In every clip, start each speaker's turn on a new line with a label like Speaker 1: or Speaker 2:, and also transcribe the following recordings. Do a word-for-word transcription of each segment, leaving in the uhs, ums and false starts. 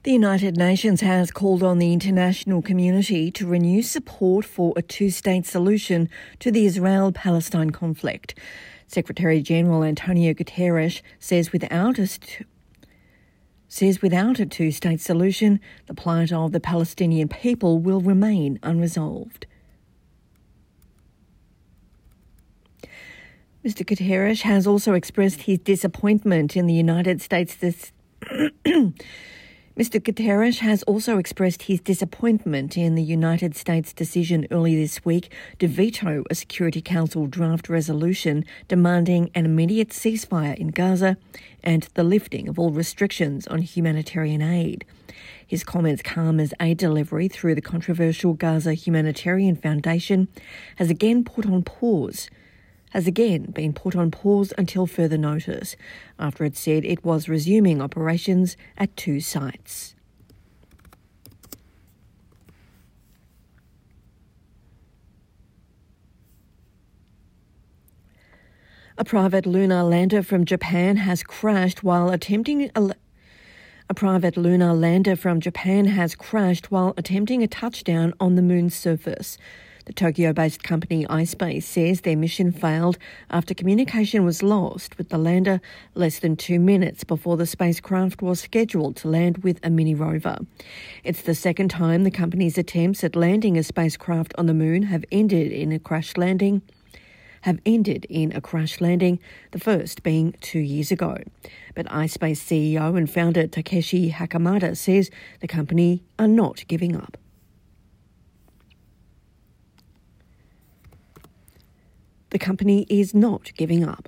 Speaker 1: The United Nations has called on the international community to renew support for a two-state solution to the Israel-Palestine conflict. Secretary-General Antonio Guterres says without a st- says without a two-state solution, the plight of the Palestinian people will remain unresolved. Mister Guterres has also expressed his disappointment in the United States this Mister Guterres has also expressed his disappointment in the United States' decision early this week to veto a Security Council draft resolution demanding an immediate ceasefire in Gaza and the lifting of all restrictions on humanitarian aid. His comments come as aid delivery through the controversial Gaza Humanitarian Foundation has again put on pause has again been put on pause until further notice, after it said it was resuming operations at two sites. A private lunar lander from Japan has crashed while attempting a, a private lunar lander from Japan has crashed while attempting a touchdown on the moon's surface. The Tokyo-based company iSpace says their mission failed after communication was lost with the lander less than two minutes before the spacecraft was scheduled to land with a mini rover. It's the second time the company's attempts at landing a spacecraft on the moon have ended in a crash landing. have ended in a crash landing, the first being two years ago. But iSpace C E O and founder Takeshi Hakamada says the company are not giving up. The company is not giving up.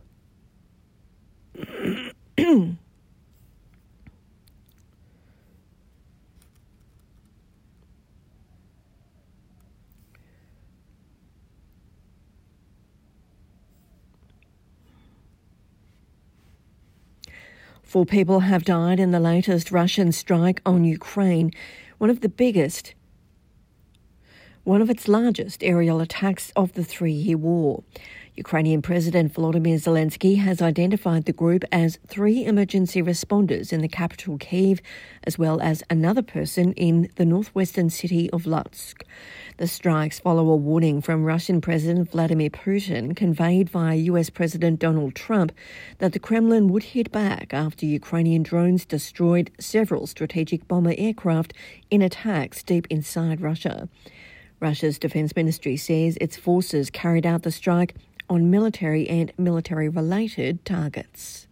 Speaker 1: Four people have died in the latest Russian strike on Ukraine, one of the biggest one of its largest aerial attacks of the three-year war. Ukrainian President Volodymyr Zelensky has identified the group as three emergency responders in the capital Kyiv, as well as another person in the northwestern city of Lutsk. The strikes follow a warning from Russian President Vladimir Putin, conveyed via U S President Donald Trump, that the Kremlin would hit back after Ukrainian drones destroyed several strategic bomber aircraft in attacks deep inside Russia. Russia's defense ministry says its forces carried out the strike on military and military-related targets.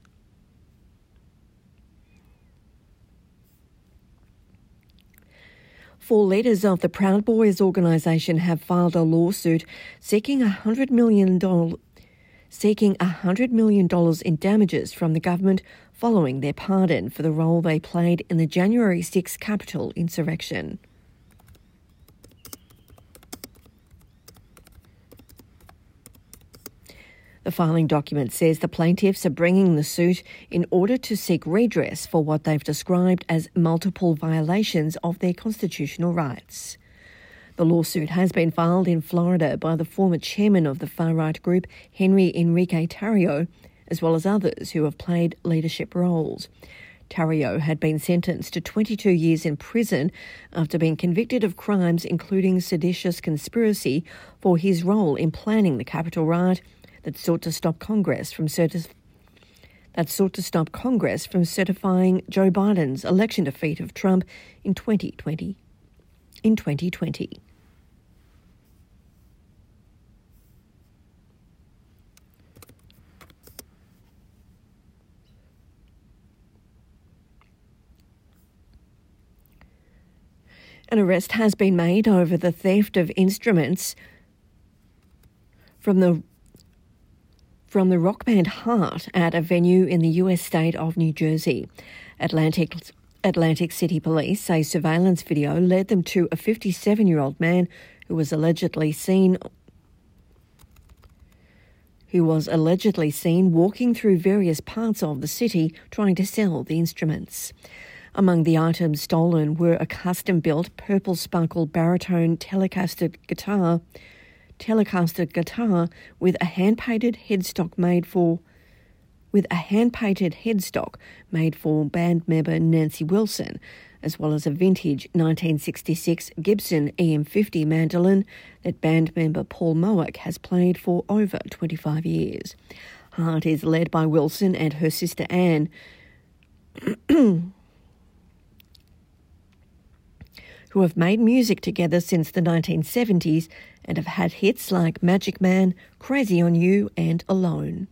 Speaker 1: Four leaders of the Proud Boys organisation have filed a lawsuit seeking one hundred million dollars seeking one hundred million dollars in damages from the government following their pardon for the role they played in the January sixth Capitol insurrection. The filing document says the plaintiffs are bringing the suit in order to seek redress for what they've described as multiple violations of their constitutional rights. The lawsuit has been filed in Florida by the former chairman of the far-right group, Henry Enrique Tarrio, as well as others who have played leadership roles. Tarrio had been sentenced to twenty-two years in prison after being convicted of crimes including seditious conspiracy for his role in planning the Capitol riot that sought to stop Congress from certi- that sought to stop Congress from certifying Joe Biden's election defeat of Trump in twenty twenty. In twenty twenty. An arrest has been made over the theft of instruments from the from the rock band Heart at a venue in the U S state of New Jersey. Atlantic Atlantic City Police say surveillance video led them to a fifty-seven-year-old man who was allegedly seen who was allegedly seen walking through various parts of the city trying to sell the instruments. Among the items stolen were a custom-built purple sparkle baritone Telecaster guitar, Telecaster guitar with a hand-painted headstock made for with a hand-painted headstock made for band member Nancy Wilson, as well as a vintage nineteen sixty-six Gibson E M fifty mandolin that band member Paul Moak has played for over twenty-five years. Heart is led by Wilson and her sister Anne, who have made music together since the nineteen seventies and have had hits like Magic Man, Crazy on You and Alone.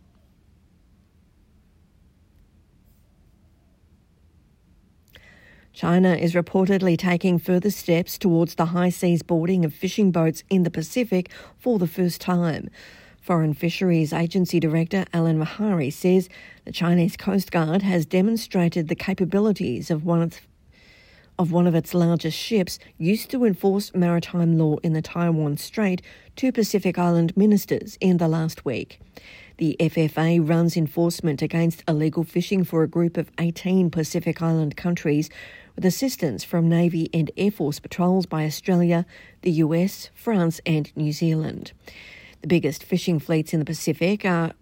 Speaker 1: China is reportedly taking further steps towards the high seas boarding of fishing boats in the Pacific for the first time. Foreign Fisheries Agency Director Alan Mahari says the Chinese Coast Guard has demonstrated the capabilities of one of of one of its largest ships used to enforce maritime law in the Taiwan Strait to Pacific Island ministers in the last week. The F F A runs enforcement against illegal fishing for a group of eighteen Pacific Island countries with assistance from Navy and Air Force patrols by Australia, the U S, France and New Zealand. The biggest fishing fleets in the Pacific are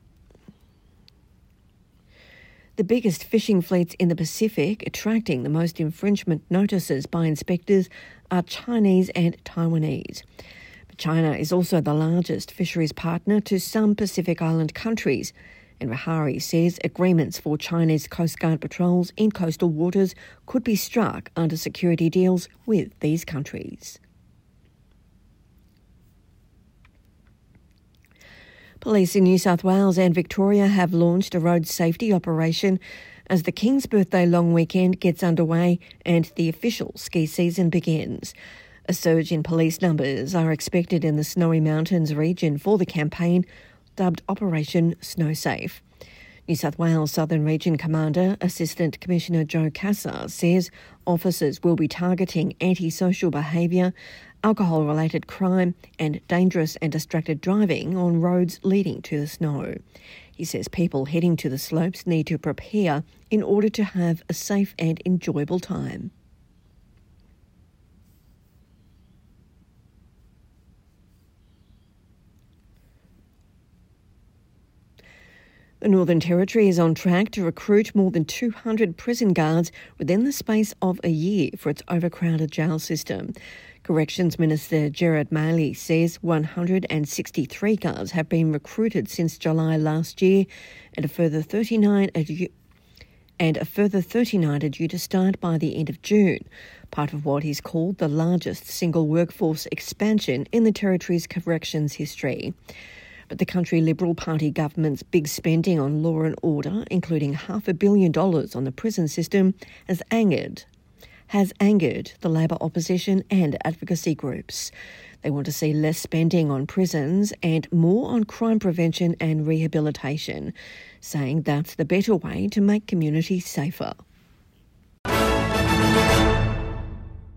Speaker 1: The biggest fishing fleets in the Pacific attracting the most infringement notices by inspectors are Chinese and Taiwanese. But China is also the largest fisheries partner to some Pacific Island countries, and Rahari says agreements for Chinese Coast Guard patrols in coastal waters could be struck under security deals with these countries. Police in New South Wales and Victoria have launched a road safety operation as the King's Birthday long weekend gets underway and the official ski season begins. A surge in police numbers are expected in the Snowy Mountains region for the campaign, dubbed Operation Snow Safe. New South Wales Southern Region Commander Assistant Commissioner Joe Cassar says officers will be targeting antisocial behaviour, alcohol-related crime and dangerous and distracted driving on roads leading to the snow. He says people heading to the slopes need to prepare in order to have a safe and enjoyable time. The Northern Territory is on track to recruit more than two hundred prison guards within the space of a year for its overcrowded jail system. Corrections Minister Gerard Maley says one hundred sixty-three guards have been recruited since July last year, and a further thirty-nine are due, and a further thirty-nine are due to start by the end of June, part of what is called the largest single workforce expansion in the Territory's corrections history. But the country Liberal Party government's big spending on law and order, including half a billion dollars on the prison system, has angered has angered the Labor opposition and advocacy groups. They want to see less spending on prisons and more on crime prevention and rehabilitation, saying that's the better way to make communities safer.